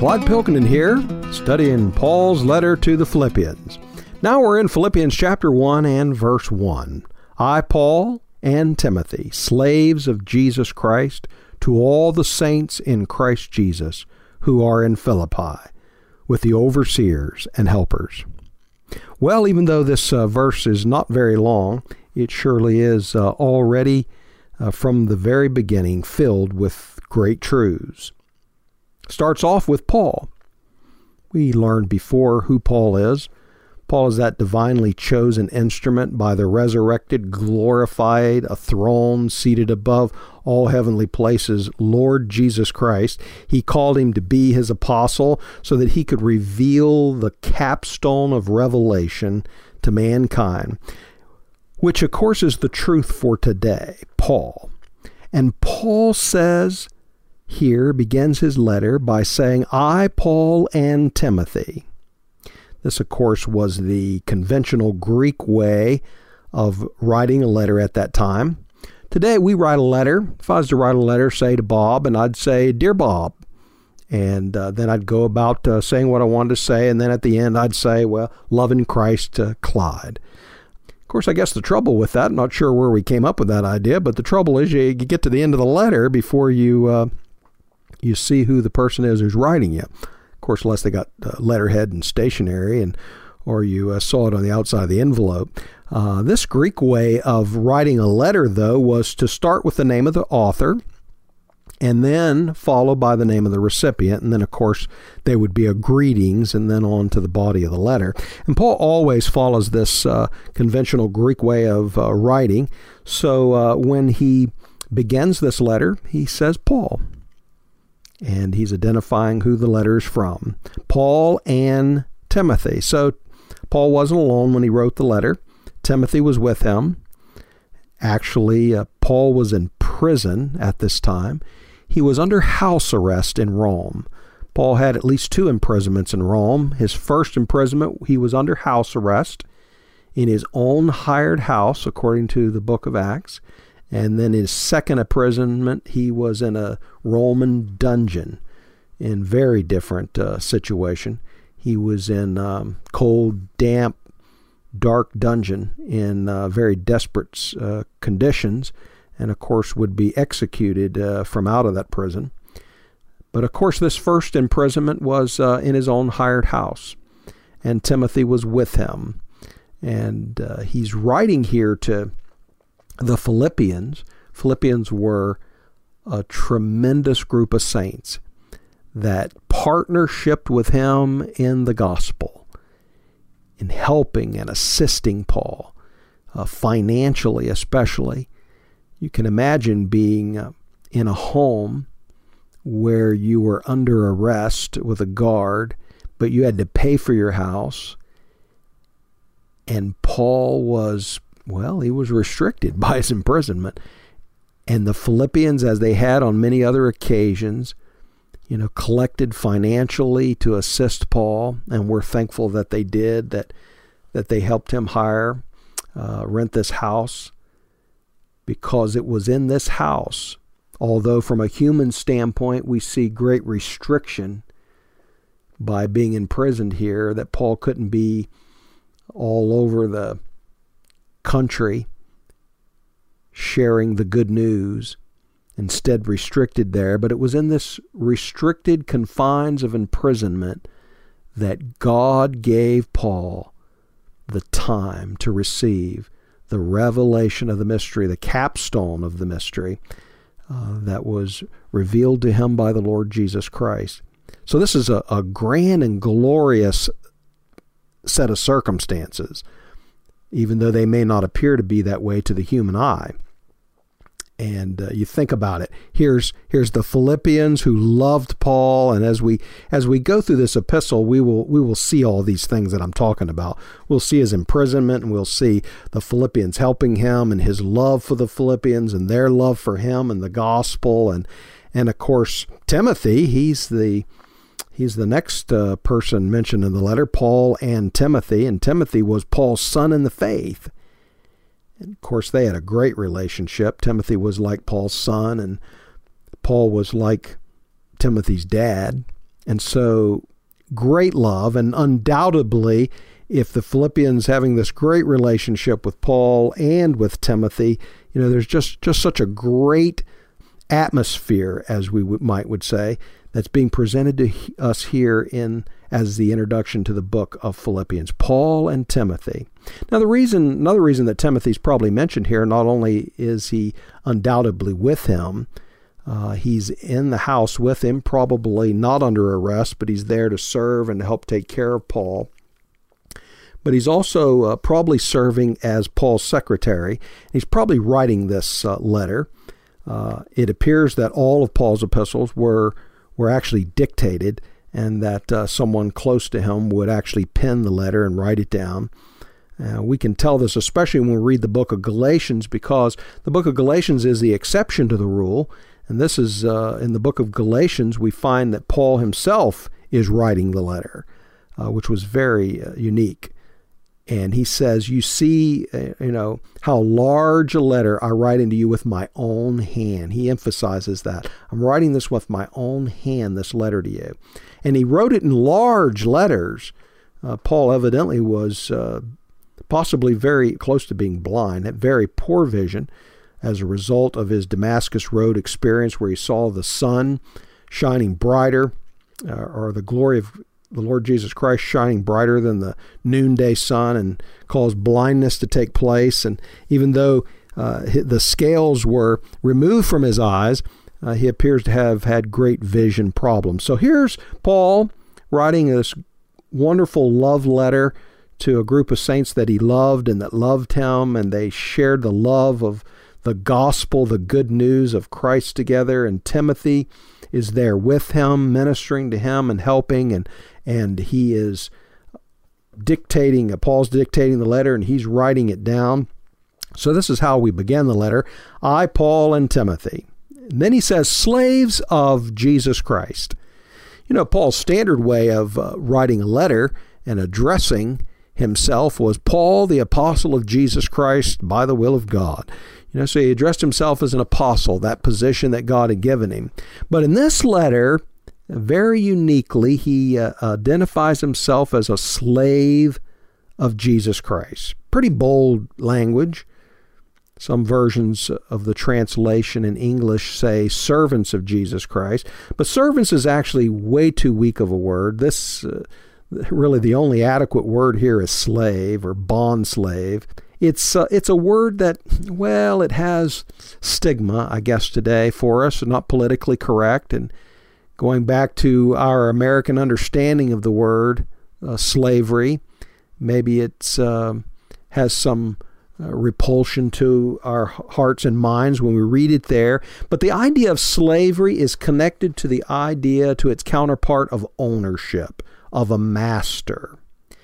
Clyde Pilkington here, studying Paul's letter to the Philippians. Now we're in Philippians chapter 1 and verse 1. I, Paul, and Timothy, slaves of Jesus Christ, to all the saints in Christ Jesus who are in Philippi, with the overseers and helpers. Well, even though this verse is not very long, it surely is already, from the very beginning, filled with great truths. Starts off with Paul. We learned before who Paul is. Paul is that divinely chosen instrument by the resurrected, glorified, a throne seated above all heavenly places, Lord Jesus Christ. He called him to be his apostle so that he could reveal the capstone of revelation to mankind, which of course is the truth for today, Paul. And Paul says here, begins his letter by saying, I, Paul, and Timothy. This, of course, was the conventional Greek way of writing a letter at that time. Today, we write a letter. If I was to write a letter, say, to Bob, and I'd say, Dear Bob. And then I'd go about saying what I wanted to say, and then at the end, I'd say, well, love in Christ, Clyde. Of course, I guess the trouble with that, I'm not sure where we came up with that idea, but the trouble is you get to the end of the letter before you see who the person is who's writing you. Of course, unless they got letterhead and stationery, or you saw it on the outside of the envelope. This Greek way of writing a letter, though, was to start with the name of the author, and then followed by the name of the recipient, and then, of course, they would be a greetings, and then on to the body of the letter. And Paul always follows this conventional Greek way of writing. So when he begins this letter, he says Paul. And he's identifying who the letter is from. Paul and Timothy. So Paul wasn't alone when he wrote the letter. Timothy was with him. Actually, Paul was in prison at this time. He was under house arrest in Rome. Paul had at least 2 imprisonments in Rome. His first imprisonment, he was under house arrest in his own hired house, according to the book of Acts. And then his second imprisonment, he was in a Roman dungeon in very different situation. He was in cold, damp, dark dungeon in very desperate conditions, and of course would be executed from out of that prison. But of course this first imprisonment was in his own hired house, and Timothy was with him. And he's writing here to the Philippians. Philippians were a tremendous group of saints that partnershiped with him in the gospel, in helping and assisting Paul, financially especially. You can imagine being in a home where you were under arrest with a guard, but you had to pay for your house, and Paul was he was restricted by his imprisonment. And the Philippians, as they had on many other occasions, collected financially to assist Paul, and we're thankful that they did, that they helped him rent this house, because it was in this house, although from a human standpoint we see great restriction by being imprisoned here, that Paul couldn't be all over the country sharing the good news, instead restricted there. But it was in this restricted confines of imprisonment that God gave Paul the time to receive the revelation of the mystery, the capstone of the mystery that was revealed to him by the Lord Jesus Christ. So this is a grand and glorious set of circumstances, even though they may not appear to be that way to the human eye. And you think about it. Here's the Philippians who loved Paul, and as we go through this epistle, we will see all these things that I'm talking about. We'll see his imprisonment, and we'll see the Philippians helping him, and his love for the Philippians, and their love for him and the gospel, and of course Timothy. He's the next person mentioned in the letter, Paul and Timothy, and Timothy was Paul's son in the faith. And of course, they had a great relationship. Timothy was like Paul's son, and Paul was like Timothy's dad. And so great love, and undoubtedly, if the Philippians having this great relationship with Paul and with Timothy, there's just such a great atmosphere, as we would say, that's being presented to us here as the introduction to the book of Philippians. Paul and Timothy. Now, another reason that Timothy's probably mentioned here, not only is he undoubtedly with him, he's in the house with him, probably not under arrest, but he's there to serve and to help take care of Paul. But he's also probably serving as Paul's secretary. He's probably writing this letter. It appears that all of Paul's epistles were actually dictated, and that someone close to him would actually pen the letter and write it down. We can tell this especially when we read the book of Galatians, because the book of Galatians is the exception to the rule. And this is in the book of Galatians, we find that Paul himself is writing the letter, which was very unique. And he says, you see, how large a letter I write into you with my own hand. He emphasizes that. I'm writing this with my own hand, this letter to you. And he wrote it in large letters. Paul evidently was possibly very close to being blind, had very poor vision as a result of his Damascus Road experience, where he saw the sun shining brighter, or the glory of the Lord Jesus Christ shining brighter than the noonday sun, and caused blindness to take place. And even though the scales were removed from his eyes, he appears to have had great vision problems. So here's Paul writing this wonderful love letter to a group of saints that he loved and that loved him, and they shared the love of the gospel, the good news of Christ together. And Timothy is there with him, ministering to him and helping, and he is Paul's dictating the letter, and he's writing it down. So this is how we begin the letter. I, Paul, and Timothy. And then he says, slaves of Jesus Christ. Paul's standard way of writing a letter and addressing himself was Paul, the apostle of Jesus Christ, by the will of God. So he addressed himself as an apostle, that position that God had given him. But in this letter, very uniquely, he identifies himself as a slave of Jesus Christ. Pretty bold language. Some versions of the translation in English say servants of Jesus Christ. But servants is actually way too weak of a word. Really the only adequate word here is slave or bond slave. It's a word that, it has stigma, I guess, today for us, not politically correct. And going back to our American understanding of the word slavery, maybe it's has some repulsion to our hearts and minds when we read it there. But the idea of slavery is connected to its counterpart of ownership, of a master.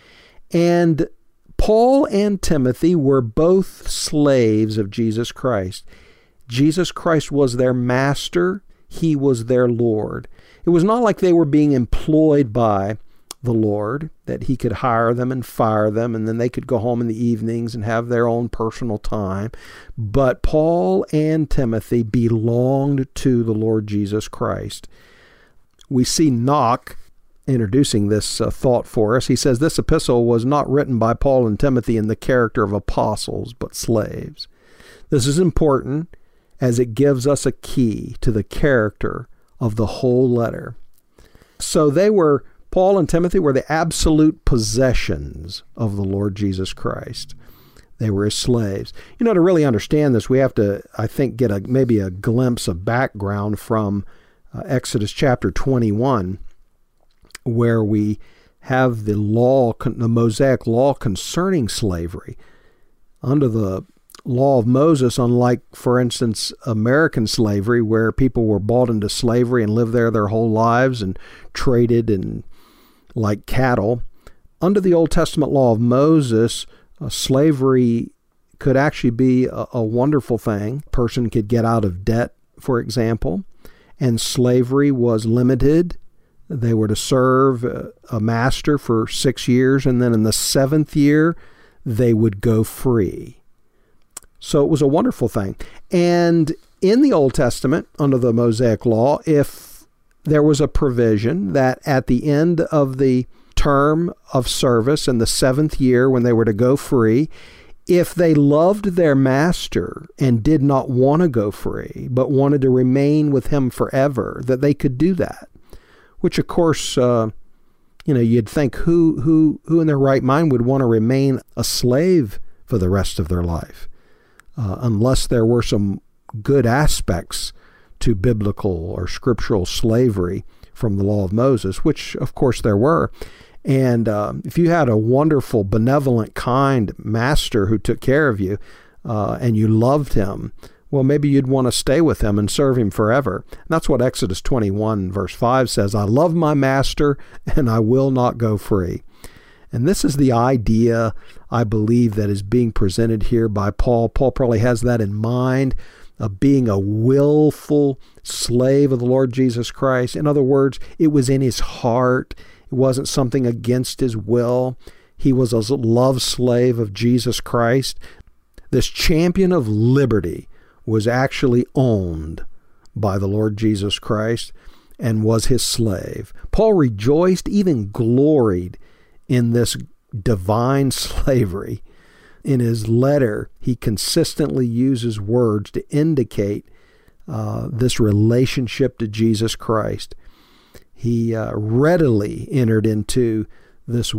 And Paul and Timothy were both slaves of Jesus Christ. Jesus Christ was their master. He was their Lord. It was not like they were being employed by the Lord, that he could hire them and fire them, and then they could go home in the evenings and have their own personal time. But Paul and Timothy belonged to the Lord Jesus Christ. We see Knock introducing this thought for us. He says this epistle was not written by Paul and Timothy in the character of apostles, but slaves. This is important as it gives us a key to the character of the whole letter. So Paul and Timothy were the absolute possessions of the Lord Jesus Christ. They were his slaves. To really understand this, we have to, I think, get maybe a glimpse of background from Exodus chapter 21, where we have the Mosaic law concerning slavery. Under the law of Moses, unlike, for instance, American slavery, where people were bought into slavery and lived there their whole lives and traded and like cattle, under the Old Testament law of Moses, slavery could actually be a wonderful thing. A person could get out of debt, for example, and slavery was limited. They were to serve a master for 6 years, and then in the 7th year, they would go free. So it was a wonderful thing. And in the Old Testament, under the Mosaic law, if there was a provision that at the end of the term of service in the 7th year when they were to go free, if they loved their master and did not want to go free, but wanted to remain with him forever, that they could do that. Which, of course, you'd think who in their right mind would want to remain a slave for the rest of their life, unless there were some good aspects to biblical or scriptural slavery from the law of Moses, which, of course, there were. And if you had a wonderful, benevolent, kind master who took care of you and you loved him, well, maybe you'd want to stay with him and serve him forever. And that's what Exodus 21, verse 5 says, I love my master and I will not go free. And this is the idea, I believe, that is being presented here by Paul. Paul probably has that in mind, of being a willful slave of the Lord Jesus Christ. In other words, it was in his heart. It wasn't something against his will. He was a love slave of Jesus Christ. This champion of liberty was actually owned by the Lord Jesus Christ and was his slave. Paul rejoiced, even gloried in this divine slavery. In his letter, he consistently uses words to indicate this relationship to Jesus Christ. He readily entered into this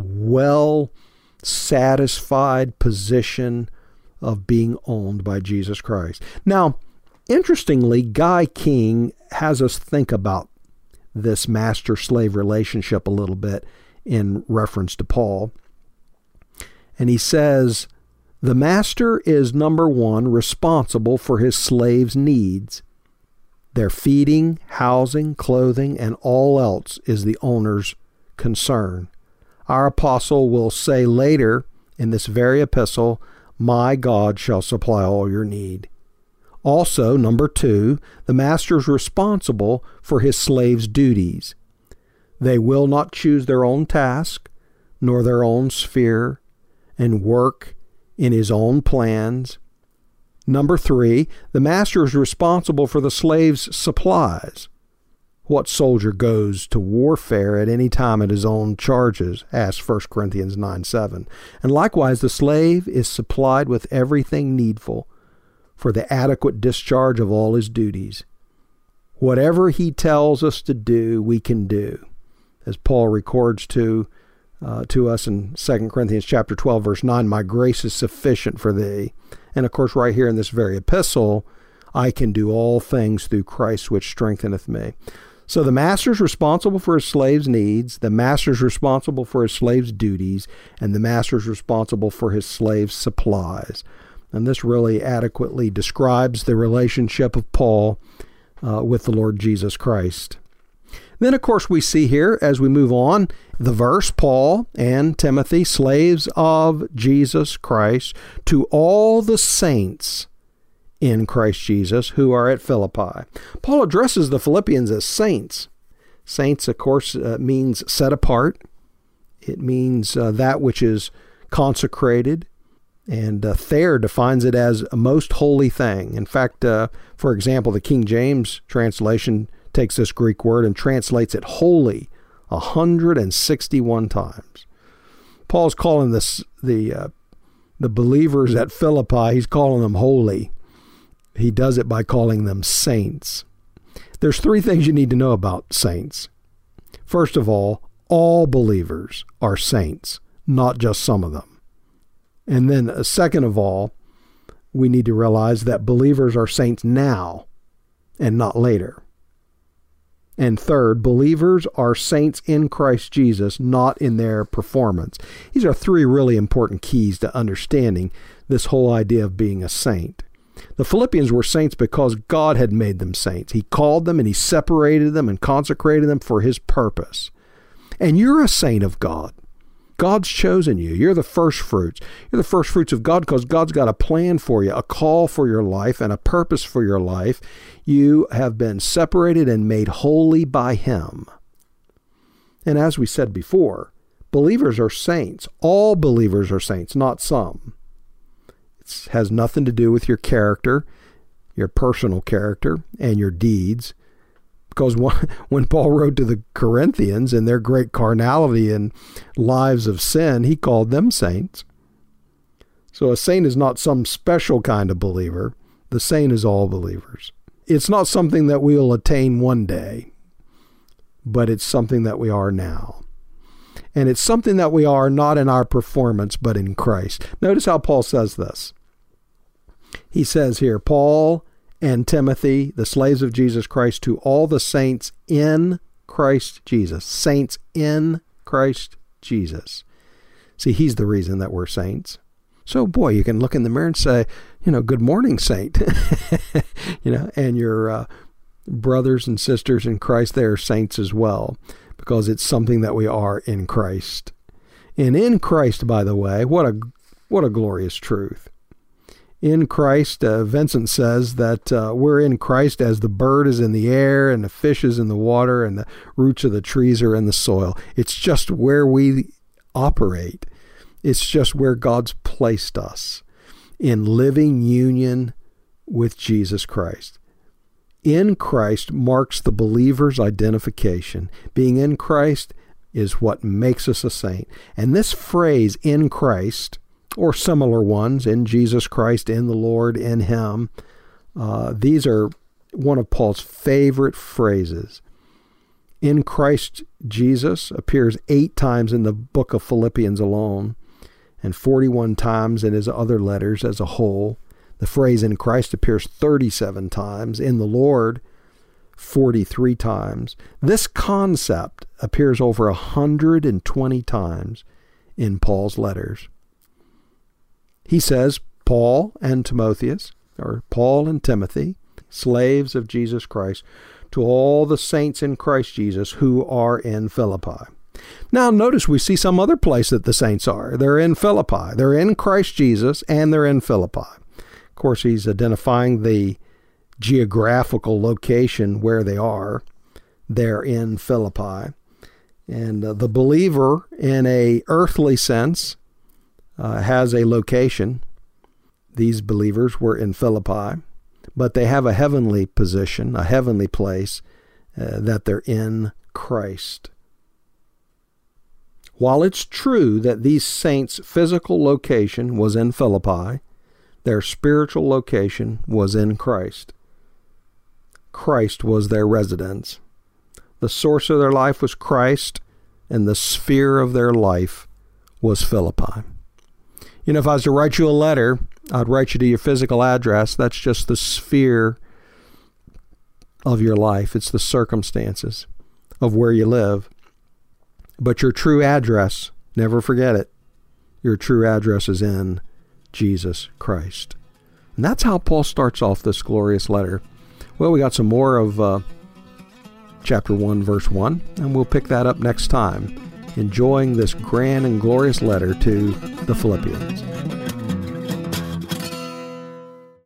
well-satisfied position of being owned by Jesus Christ. Now, interestingly, Guy King has us think about this master-slave relationship a little bit in reference to Paul. And he says, the master is, number one, responsible for his slaves' needs. Their feeding, housing, clothing, and all else is the owner's concern. Our apostle will say later in this very epistle, my God shall supply all your need. Also, number two, the master is responsible for his slaves' duties. They will not choose their own task, nor their own sphere, and work in his own plans. Number three, the master is responsible for the slave's supplies. What soldier goes to warfare at any time at his own charges? Asks 1 Corinthians 9:7. And likewise, the slave is supplied with everything needful for the adequate discharge of all his duties. Whatever he tells us to do, we can do. As Paul records to us in 2 Corinthians chapter 12, verse 9, my grace is sufficient for thee. And of course, right here in this very epistle, I can do all things through Christ which strengtheneth me. So the master's responsible for his slave's needs, the master's responsible for his slave's duties, and the master's responsible for his slave's supplies. And this really adequately describes the relationship of Paul with the Lord Jesus Christ. Then, of course, we see here, as we move on, the verse, Paul and Timothy, slaves of Jesus Christ, to all the saints in Christ Jesus who are at Philippi. Paul addresses the Philippians as saints. Saints, of course, means set apart. It means that which is consecrated. And Thayer defines it as a most holy thing. In fact, for example, the King James translation takes this Greek word and translates it holy 161 times. Paul's calling the believers at Philippi, he's calling them holy. He does it by calling them saints. There's three things you need to know about saints. First of all believers are saints, not just some of them. And then second of all, we need to realize that believers are saints now and not later. And third, believers are saints in Christ Jesus, not in their performance. These are three really important keys to understanding this whole idea of being a saint. The Philippians were saints because God had made them saints. He called them and he separated them and consecrated them for his purpose. And you're a saint of God. God's chosen you. You're the first fruits. You're the first fruits of God because God's got a plan for you, a call for your life, and a purpose for your life. You have been separated and made holy by him. And as we said before, believers are saints. All believers are saints, not some. It has nothing to do with your character, your personal character, and your deeds, Because when Paul wrote to the Corinthians in their great carnality and lives of sin, he called them saints. So a saint is not some special kind of believer. The saint is all believers. It's not something that we'll attain one day, but it's something that we are now. And it's something that we are not in our performance, but in Christ. Notice how Paul says this. He says here, Paul and Timothy, the slaves of Jesus Christ, to all the saints in Christ Jesus. Saints in Christ Jesus. See, he's the reason that we're saints. So, boy, you can look in the mirror and say, good morning, saint. And your brothers and sisters in Christ, they are saints as well, because it's something that we are in Christ. And in Christ, by the way, what a glorious truth. In Christ, Vincent says that we're in Christ as the bird is in the air and the fish is in the water and the roots of the trees are in the soil. It's just where we operate. It's just where God's placed us in living union with Jesus Christ. In Christ marks the believer's identification. Being in Christ is what makes us a saint. And this phrase, in Christ, or similar ones, in Jesus Christ, in the Lord, in Him, these are one of Paul's favorite phrases. In Christ Jesus appears 8 times in the book of Philippians alone, and 41 times in his other letters as a whole. The phrase in Christ appears 37 times, in the Lord 43 times. This concept appears over 120 times in Paul's letters. He says, Paul and Timotheus, or Paul and Timothy, slaves of Jesus Christ, to all the saints in Christ Jesus who are in Philippi. Now, notice we see some other place that the saints are. They're in Philippi. They're in Christ Jesus, and they're in Philippi. Of course, he's identifying the geographical location where they are. They're in Philippi. And the believer, in a earthly sense, has a location. These believers were in Philippi, but they have a heavenly position, a heavenly place, that they're in Christ. While it's true that these saints' physical location was in Philippi, their spiritual location was in Christ. Christ was their residence. The source of their life was Christ, and the sphere of their life was Philippi. If I was to write you a letter, I'd write you to your physical address. That's just the sphere of your life. It's the circumstances of where you live. But your true address, never forget it, your true address is in Jesus Christ. And that's how Paul starts off this glorious letter. Well, we got some more of chapter 1, verse 1, and we'll pick that up next time, enjoying this grand and glorious letter to the Philippians.